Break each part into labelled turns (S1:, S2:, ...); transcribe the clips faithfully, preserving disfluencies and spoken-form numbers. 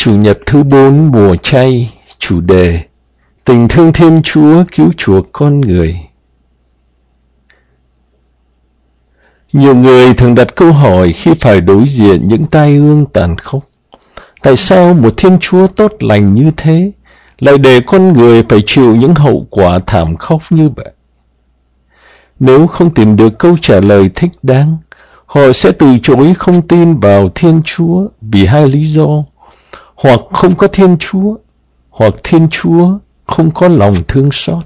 S1: Chủ nhật thứ bốn mùa chay, chủ đề Tình thương Thiên Chúa cứu chuộc con người. Nhiều người thường đặt câu hỏi khi phải đối diện những tai ương tàn khốc. Tại sao một Thiên Chúa tốt lành như thế lại để con người phải chịu những hậu quả thảm khốc như vậy? Nếu không tìm được câu trả lời thích đáng, họ sẽ từ chối không tin vào Thiên Chúa vì hai lý do: hoặc không có Thiên Chúa, hoặc Thiên Chúa không có lòng thương xót.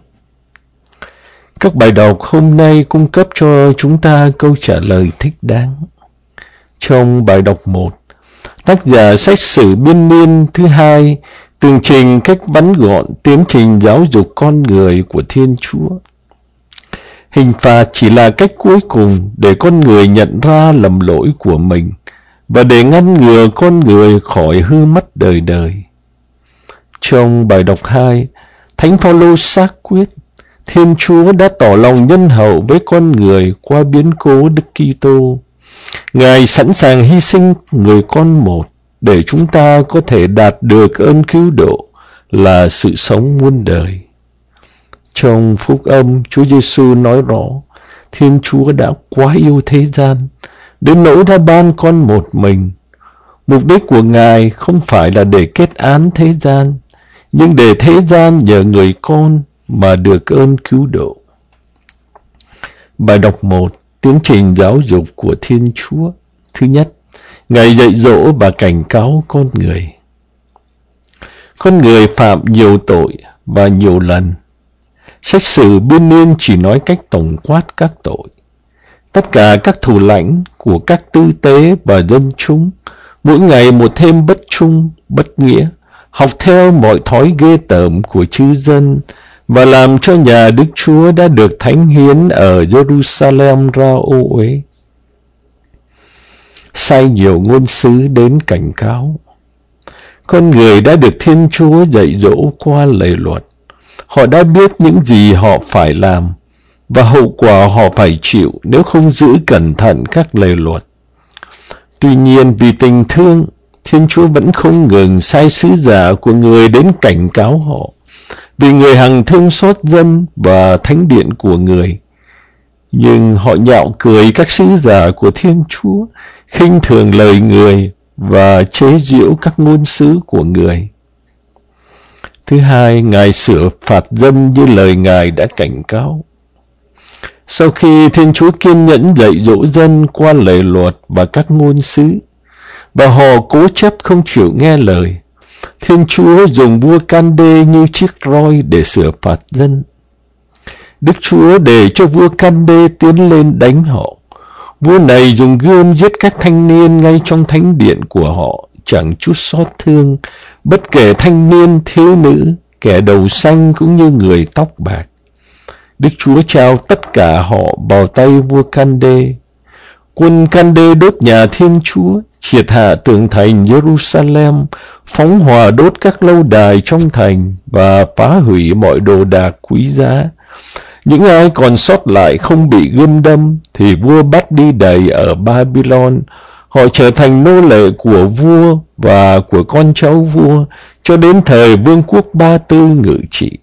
S1: Các bài đọc hôm nay cung cấp cho chúng ta câu trả lời thích đáng. Trong bài đọc một, tác giả sách sử Biên niên thứ hai tường trình cách bắn gọn tiến trình giáo dục con người của Thiên Chúa. Hình phạt chỉ là cách cuối cùng để con người nhận ra lầm lỗi của mình và để ngăn ngừa con người khỏi hư mất đời đời. Trong bài đọc hai, Thánh Phaolô xác quyết Thiên Chúa đã tỏ lòng nhân hậu với con người qua biến cố Đức Kitô. Ngài sẵn sàng hy sinh người con một để chúng ta có thể đạt được ơn cứu độ là sự sống muôn đời. Trong Phúc Âm, Chúa Giêsu nói rõ Thiên Chúa đã quá yêu thế gian đến nỗi đã ban con một mình. Mục đích của Ngài không phải là để kết án thế gian, nhưng để thế gian nhờ người con mà được ơn cứu độ. Bài đọc một, tiến trình giáo dục của Thiên Chúa. Thứ nhất, Ngài dạy dỗ và cảnh cáo con người. Con người phạm nhiều tội và nhiều lần. Sách sử Biên niên chỉ nói cách tổng quát các tội. Tất cả các thủ lãnh của các tư tế và dân chúng mỗi ngày một thêm bất trung, bất nghĩa, học theo mọi thói ghê tởm của chư dân và làm cho nhà Đức Chúa đã được thánh hiến ở Jerusalem ra ô uế. Sai nhiều ngôn sứ đến cảnh cáo. Con người đã được Thiên Chúa dạy dỗ qua lời luật. Họ đã biết những gì họ phải làm và hậu quả họ phải chịu nếu không giữ cẩn thận các lời luật. Tuy nhiên vì tình thương, Thiên Chúa vẫn không ngừng sai sứ giả của người đến cảnh cáo họ, vì người hằng thương xót dân và thánh điện của người. Nhưng họ nhạo cười các sứ giả của Thiên Chúa, khinh thường lời người và chế giễu các ngôn sứ của người. Thứ hai, Ngài sửa phạt dân như lời Ngài đã cảnh cáo. Sau khi Thiên Chúa kiên nhẫn dạy dỗ dân qua lời luật và các ngôn sứ, và họ cố chấp không chịu nghe lời, Thiên Chúa dùng vua Can-đê như chiếc roi để sửa phạt dân. Đức Chúa để cho vua Can-đê tiến lên đánh họ. Vua này dùng gươm giết các thanh niên ngay trong thánh điện của họ, chẳng chút xót thương, bất kể thanh niên, thiếu nữ, kẻ đầu xanh cũng như người tóc bạc. Đức Chúa trao tất cả họ vào tay vua Can-đê. Quân Can-đê đốt nhà Thiên Chúa, triệt hạ tường thành Jerusalem, phóng hỏa đốt các lâu đài trong thành và phá hủy mọi đồ đạc quý giá. Những ai còn sót lại không bị gươm đâm thì vua bắt đi đày ở Babylon. Họ trở thành nô lệ của vua và của con cháu vua cho đến thời vương quốc Ba Tư ngự trị.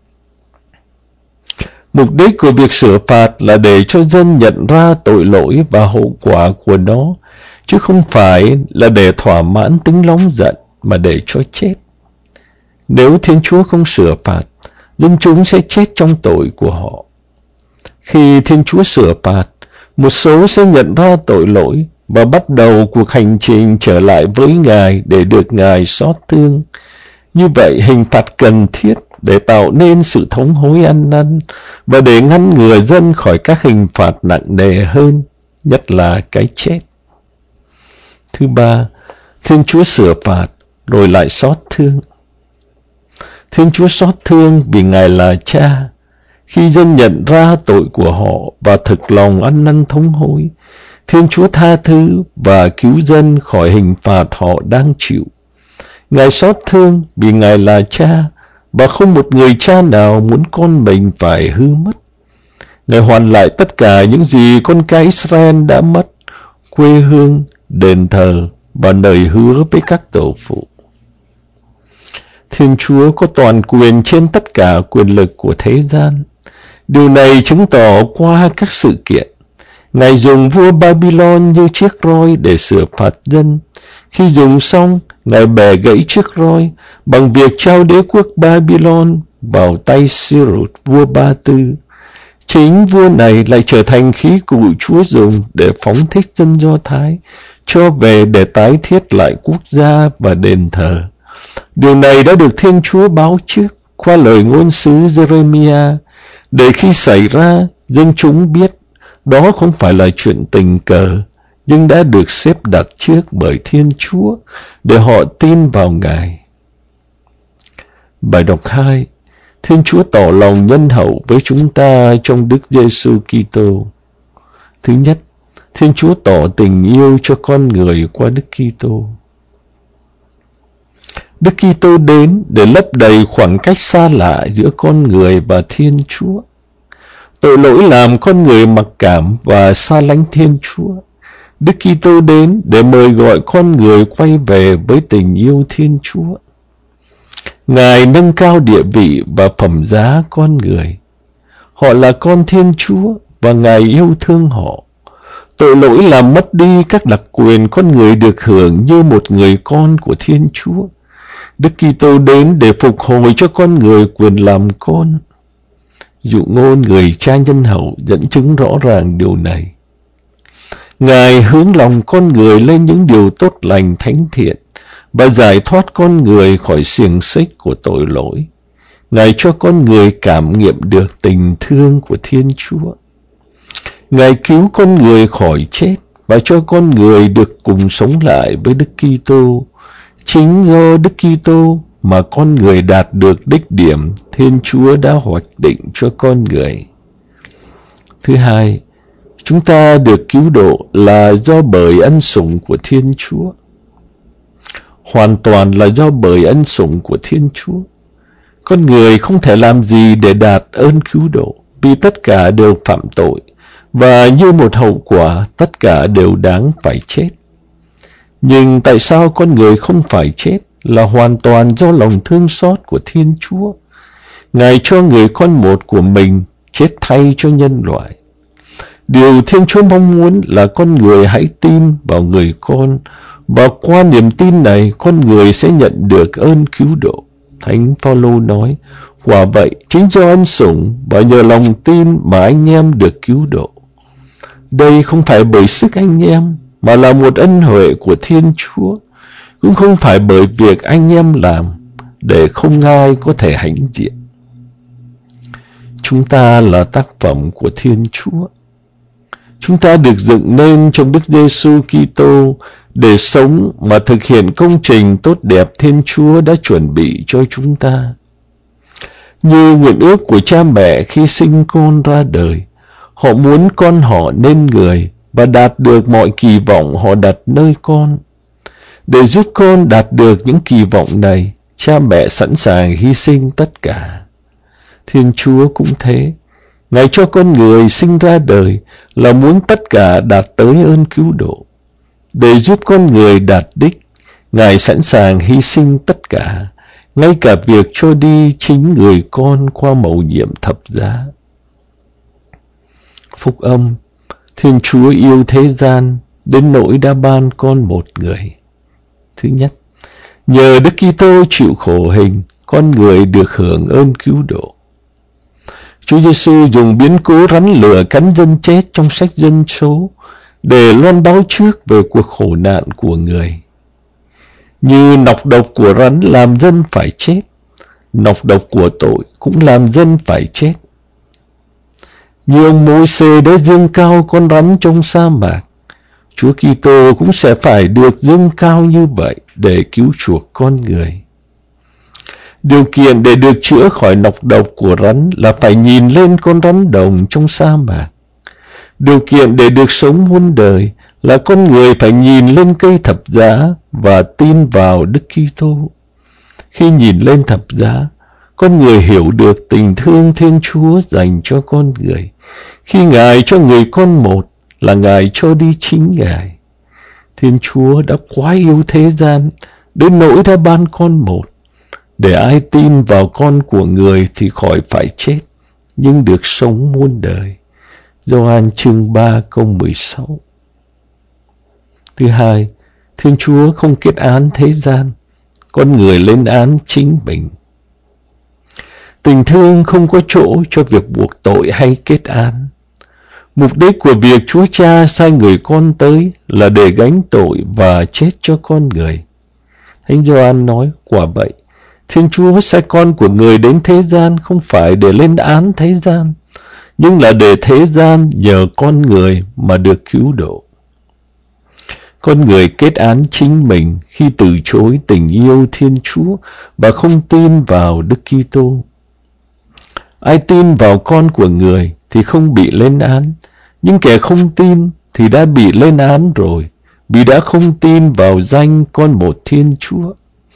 S1: Mục đích của việc sửa phạt là để cho dân nhận ra tội lỗi và hậu quả của nó, chứ không phải là để thỏa mãn tính nóng giận mà để cho chết. Nếu Thiên Chúa không sửa phạt, dân chúng sẽ chết trong tội của họ. Khi Thiên Chúa sửa phạt, một số sẽ nhận ra tội lỗi và bắt đầu cuộc hành trình trở lại với Ngài để được Ngài xót thương. Như vậy, hình phạt cần thiết để tạo nên sự thống hối ăn năn và để ngăn ngừa dân khỏi các hình phạt nặng nề hơn, nhất là cái chết. Thứ ba, Thiên Chúa sửa phạt rồi lại xót thương. Thiên Chúa xót thương vì Ngài là Cha. Khi dân nhận ra tội của họ và thực lòng ăn năn thống hối, Thiên Chúa tha thứ và cứu dân khỏi hình phạt họ đang chịu. Ngài xót thương vì Ngài là Cha, và không một người cha nào muốn con mình phải hư mất. Ngài hoàn lại tất cả những gì con cái Israel đã mất: quê hương, đền thờ và lời hứa với các tổ phụ. Thiên Chúa có toàn quyền trên tất cả quyền lực của thế gian. Điều này chứng tỏ qua các sự kiện. Ngài dùng vua Babylon như chiếc roi để sửa phạt dân. Khi dùng xong, Ngài bẻ gãy chiếc roi bằng việc trao đế quốc Babylon vào tay Cyrus, vua Ba Tư. Chính vua này lại trở thành khí cụ Chúa dùng để phóng thích dân Do Thái, cho về để tái thiết lại quốc gia và đền thờ. Điều này đã được Thiên Chúa báo trước qua lời ngôn sứ Jeremiah, để khi xảy ra, dân chúng biết đó không phải là chuyện tình cờ, nhưng đã được xếp đặt trước bởi Thiên Chúa để họ tin vào Ngài. Bài đọc hai. Thiên Chúa tỏ lòng nhân hậu với chúng ta trong Đức Giêsu Kitô. Thứ nhất, Thiên Chúa tỏ tình yêu cho con người qua Đức Kitô. Đức Kitô đến để lấp đầy khoảng cách xa lạ giữa con người và Thiên Chúa. Tội lỗi làm con người mặc cảm và xa lánh Thiên Chúa. Đức Kitô đến để mời gọi con người quay về với tình yêu Thiên Chúa. Ngài nâng cao địa vị và phẩm giá con người. Họ là con Thiên Chúa và Ngài yêu thương họ. Tội lỗi làm mất đi các đặc quyền con người được hưởng như một người con của Thiên Chúa. Đức Kitô đến để phục hồi cho con người quyền làm con. Dụ ngôn người cha nhân hậu dẫn chứng rõ ràng điều này. Ngài hướng lòng con người lên những điều tốt lành thánh thiện và giải thoát con người khỏi xiềng xích của tội lỗi. Ngài cho con người cảm nghiệm được tình thương của Thiên Chúa. Ngài cứu con người khỏi chết và cho con người được cùng sống lại với Đức Kitô. Chính do Đức Kitô mà con người đạt được đích điểm Thiên Chúa đã hoạch định cho con người. Thứ hai, chúng ta được cứu độ là do bởi ân sủng của Thiên Chúa. Hoàn toàn là do bởi ân sủng của Thiên Chúa. Con người không thể làm gì để đạt ơn cứu độ, vì tất cả đều phạm tội, và như một hậu quả, tất cả đều đáng phải chết. Nhưng tại sao con người không phải chết là hoàn toàn do lòng thương xót của Thiên Chúa. Ngài cho người con một của mình chết thay cho nhân loại. Điều Thiên Chúa mong muốn là con người hãy tin vào người con, và qua niềm tin này con người sẽ nhận được ơn cứu độ. Thánh Phaolô nói, quả vậy chính do ân sủng và nhờ lòng tin mà anh em được cứu độ. Đây không phải bởi sức anh em, mà là một ân huệ của Thiên Chúa, cũng không phải bởi việc anh em làm, để không ai có thể hãnh diện. Chúng ta là tác phẩm của Thiên Chúa. Chúng ta được dựng nên trong Đức Giêsu Kitô để sống mà thực hiện công trình tốt đẹp Thiên Chúa đã chuẩn bị cho chúng ta. Như nguyện ước của cha mẹ khi sinh con ra đời, họ muốn con họ nên người và đạt được mọi kỳ vọng họ đặt nơi con. Để giúp con đạt được những kỳ vọng này, cha mẹ sẵn sàng hy sinh tất cả. Thiên Chúa cũng thế. Ngài cho con người sinh ra đời là muốn tất cả đạt tới ơn cứu độ. Để giúp con người đạt đích, Ngài sẵn sàng hy sinh tất cả, ngay cả việc cho đi chính người con qua mầu nhiệm thập giá. Phúc âm, Thiên Chúa yêu thế gian đến nỗi đã ban con một người. Thứ nhất, nhờ Đức Kitô chịu khổ hình, con người được hưởng ơn cứu độ. Chúa Giêsu dùng biến cố rắn lửa cắn dân chết trong sách Dân Số để loan báo trước về cuộc khổ nạn của người. Như nọc độc của rắn làm dân phải chết, nọc độc của tội cũng làm dân phải chết. Như ông Môi-se đã dương cao con rắn trong sa mạc, Chúa Kitô cũng sẽ phải được dương cao như vậy để cứu chuộc con người. Điều kiện để được chữa khỏi nọc độc của rắn là phải nhìn lên con rắn đồng trong sa mạc. Điều kiện để được sống muôn đời là con người phải nhìn lên cây thập giá và tin vào Đức Kitô. Khi nhìn lên thập giá, con người hiểu được tình thương Thiên Chúa dành cho con người. Khi Ngài cho người con một là Ngài cho đi chính Ngài. Thiên Chúa đã quá yêu thế gian đến nỗi đã ban con một. để ai tin vào con của người thì khỏi phải chết, nhưng được sống muôn đời. Gioan chương ba câu mười sáu. Thứ hai, Thiên Chúa không kết án thế gian, con người lên án chính mình. Tình thương không có chỗ cho việc buộc tội hay kết án. Mục đích của việc Chúa Cha sai người con tới là để gánh tội và chết cho con người. Thánh Gioan nói, quả vậy, Thiên Chúa sai con của người đến thế gian không phải để lên án thế gian, nhưng là để thế gian nhờ con người mà được cứu độ. Con người kết án chính mình khi từ chối tình yêu Thiên Chúa và không tin vào Đức Kitô. Ai tin vào con của người thì không bị lên án, nhưng kẻ không tin thì đã bị lên án rồi, vì đã không tin vào danh con một Thiên Chúa.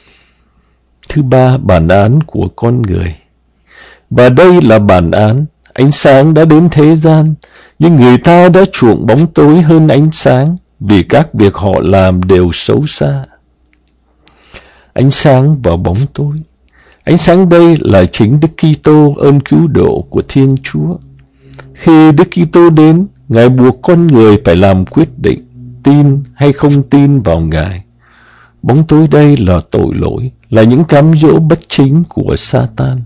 S1: Thứ ba, bản án của con người. Và đây là bản án, ánh sáng đã đến thế gian, nhưng người ta đã chuộng bóng tối hơn ánh sáng, vì các việc họ làm đều xấu xa. Ánh sáng và bóng tối. Ánh sáng đây là chính Đức Kitô, ơn cứu độ của Thiên Chúa. Khi Đức Kitô đến, Ngài buộc con người phải làm quyết định, tin hay không tin vào Ngài. Bóng tối đây là tội lỗi, là những cám dỗ bất chính của Satan.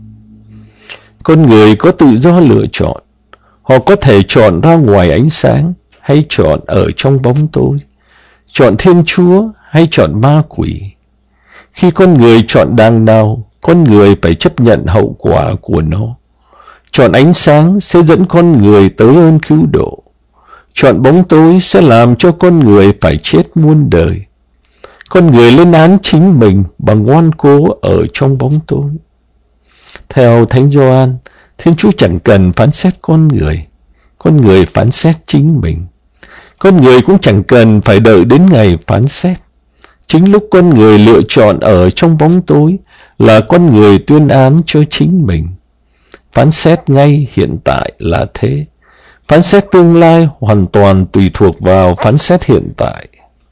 S1: Con người có tự do lựa chọn. Họ có thể chọn ra ngoài ánh sáng hay chọn ở trong bóng tối, chọn Thiên Chúa hay chọn ma quỷ. Khi con người chọn đàng nào, con người phải chấp nhận hậu quả của nó. Chọn ánh sáng sẽ dẫn con người tới ơn cứu độ. Chọn bóng tối sẽ làm cho con người phải chết muôn đời. Con người lên án chính mình bằng ngoan cố ở trong bóng tối. Theo Thánh Gioan, Thiên Chúa chẳng cần phán xét con người. Con người phán xét chính mình. Con người cũng chẳng cần phải đợi đến ngày phán xét. Chính lúc con người lựa chọn ở trong bóng tối là con người tuyên án cho chính mình. Phán xét ngay hiện tại là thế. Phán xét tương lai hoàn toàn tùy thuộc vào phán xét hiện tại.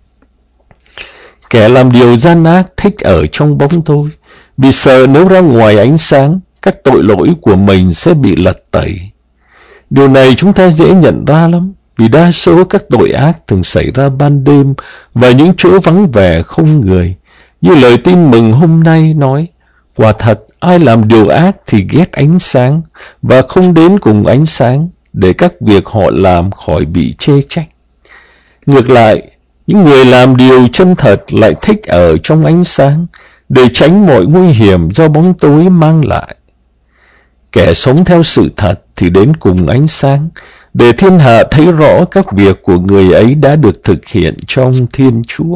S1: Kẻ làm điều gian ác thích ở trong bóng tối, vì sợ nếu ra ngoài ánh sáng, các tội lỗi của mình sẽ bị lật tẩy. Điều này chúng ta dễ nhận ra lắm, vì đa số các tội ác thường xảy ra ban đêm và những chỗ vắng vẻ không người. Như lời tin mừng hôm nay nói, quả thật ai làm điều ác thì ghét ánh sáng và không đến cùng ánh sáng để các việc họ làm khỏi bị chê trách. Ngược lại, những người làm điều chân thật lại thích ở trong ánh sáng để tránh mọi nguy hiểm do bóng tối mang lại. Kẻ sống theo sự thật thì đến cùng ánh sáng, để thiên hạ thấy rõ các việc của người ấy đã được thực hiện trong Thiên Chúa.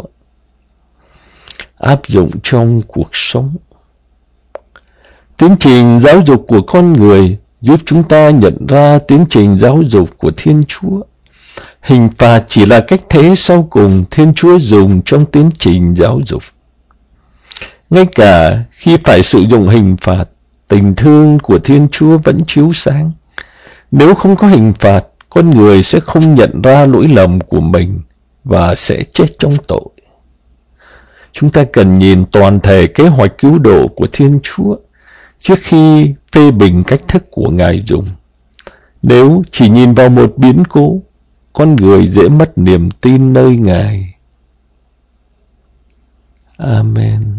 S1: Áp dụng trong cuộc sống. Tiến trình giáo dục của con người giúp chúng ta nhận ra tiến trình giáo dục của Thiên Chúa. Hình phạt chỉ là cách thế sau cùng Thiên Chúa dùng trong tiến trình giáo dục. Ngay cả khi phải sử dụng hình phạt, tình thương của Thiên Chúa vẫn chiếu sáng. Nếu không có hình phạt, con người sẽ không nhận ra lỗi lầm của mình và sẽ chết trong tội. Chúng ta cần nhìn toàn thể kế hoạch cứu độ của Thiên Chúa trước khi phê bình cách thức của Ngài dùng. Nếu chỉ nhìn vào một biến cố, con người dễ mất niềm tin nơi Ngài. Amen.